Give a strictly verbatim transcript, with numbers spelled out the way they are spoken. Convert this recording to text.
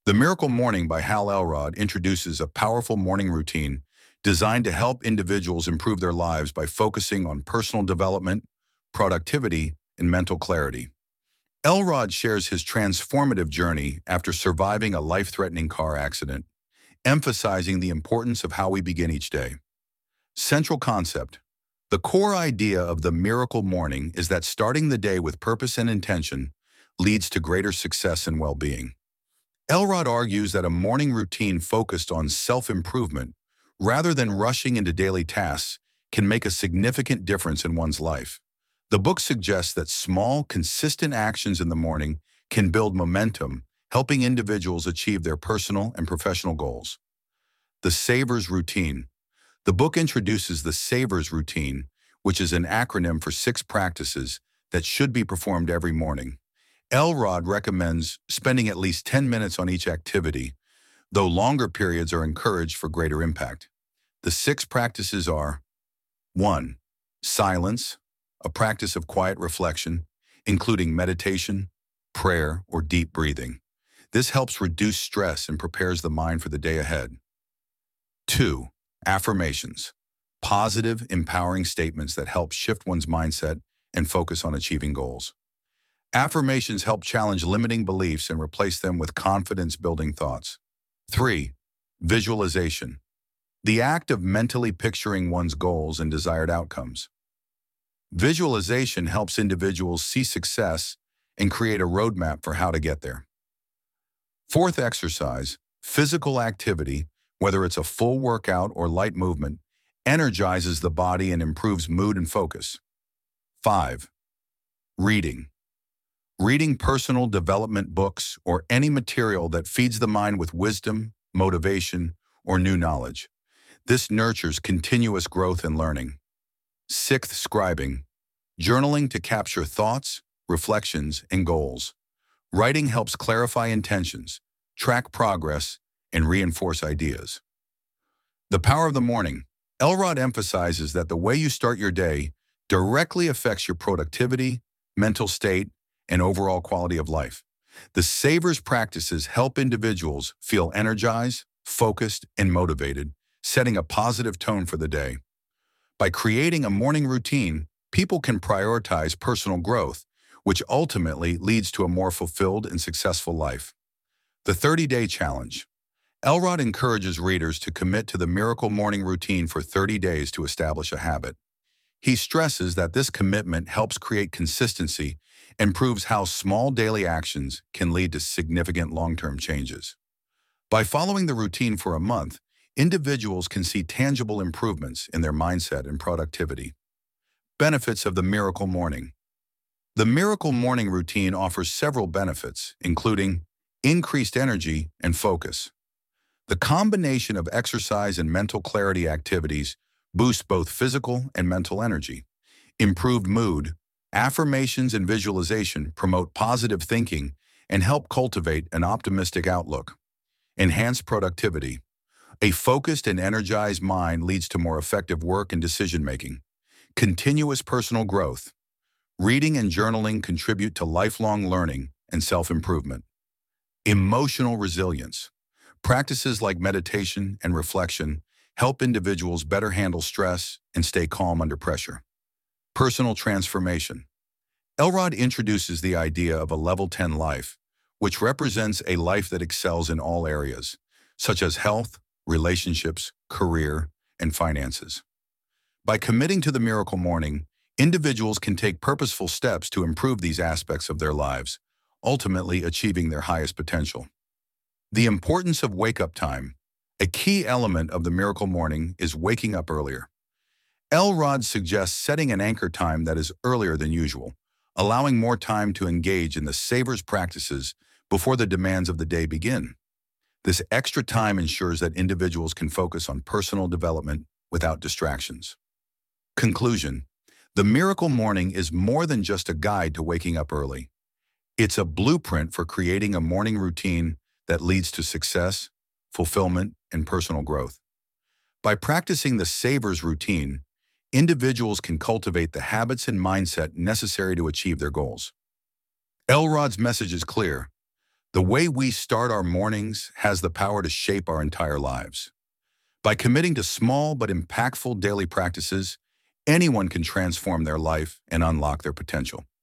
The Miracle Morning by Hal Elrod introduces a powerful morning routine designed to help individuals improve their lives by focusing on personal development, productivity, and mental clarity. Elrod shares his transformative journey after surviving a life-threatening car accident, emphasizing the importance of how we begin each day. Central concept. The core idea of the Miracle Morning is that starting the day with purpose and intention leads to greater success and well-being. Elrod argues that a morning routine focused on self-improvement, rather than rushing into daily tasks, can make a significant difference in one's life. The book suggests that small, consistent actions in the morning can build momentum, helping individuals achieve their personal and professional goals. The Savers Routine. The book introduces the Savers Routine, which is an acronym for six practices that should be performed every morning. Elrod recommends spending at least ten minutes on each activity, though longer periods are encouraged for greater impact. The six practices are: one. Silence, a practice of quiet reflection, including meditation, prayer, or deep breathing. This helps reduce stress and prepares the mind for the day ahead. Two. Affirmations, positive, empowering statements that help shift one's mindset and focus on achieving goals. Affirmations help challenge limiting beliefs and replace them with confidence-building thoughts. Three. Visualization, the act of mentally picturing one's goals and desired outcomes. Visualization helps individuals see success and create a roadmap for how to get there. Fourth. Exercise, physical activity, whether it's a full workout or light movement, energizes the body and improves mood and focus. Five. Reading. Reading personal development books or any material that feeds the mind with wisdom, motivation, or new knowledge. This nurtures continuous growth and learning. Sixth. Scribing, journaling to capture thoughts, reflections, and goals. Writing helps clarify intentions, track progress, and reinforce ideas. The power of the morning. Elrod emphasizes that the way you start your day directly affects your productivity, mental state, and overall quality of life. The Savers practices help individuals feel energized, focused, and motivated, setting a positive tone for the day. By creating a morning routine, people can prioritize personal growth, which ultimately leads to a more fulfilled and successful life. The thirty-day challenge. Elrod encourages readers to commit to the Miracle Morning routine for thirty days to establish a habit. He stresses that this commitment helps create consistency and proves how small daily actions can lead to significant long-term changes. By following the routine for a month, individuals can see tangible improvements in their mindset and productivity. Benefits of the Miracle Morning. The Miracle Morning routine offers several benefits, including increased energy and focus. The combination of exercise and mental clarity activities boosts both physical and mental energy. Improved mood. Affirmations and visualization promote positive thinking and help cultivate an optimistic outlook. Enhanced productivity. A focused and energized mind leads to more effective work and decision-making. Continuous personal growth. Reading and journaling contribute to lifelong learning and self-improvement. Emotional resilience. Practices like meditation and reflection help individuals better handle stress and stay calm under pressure. Personal transformation. Elrod introduces the idea of a level ten life, which represents a life that excels in all areas, such as health, relationships, career, and finances. By committing to the Miracle Morning, individuals can take purposeful steps to improve these aspects of their lives, ultimately achieving their highest potential. The importance of wake-up time. A key element of the Miracle Morning is waking up earlier. Elrod suggests setting an anchor time that is earlier than usual, allowing more time to engage in the Savers practices before the demands of the day begin. This extra time ensures that individuals can focus on personal development without distractions. Conclusion. The Miracle Morning is more than just a guide to waking up early. It's a blueprint for creating a morning routine that leads to success, fulfillment, and personal growth. By practicing the Savers routine, individuals can cultivate the habits and mindset necessary to achieve their goals. Elrod's message is clear. The way we start our mornings has the power to shape our entire lives. By committing to small but impactful daily practices, anyone can transform their life and unlock their potential.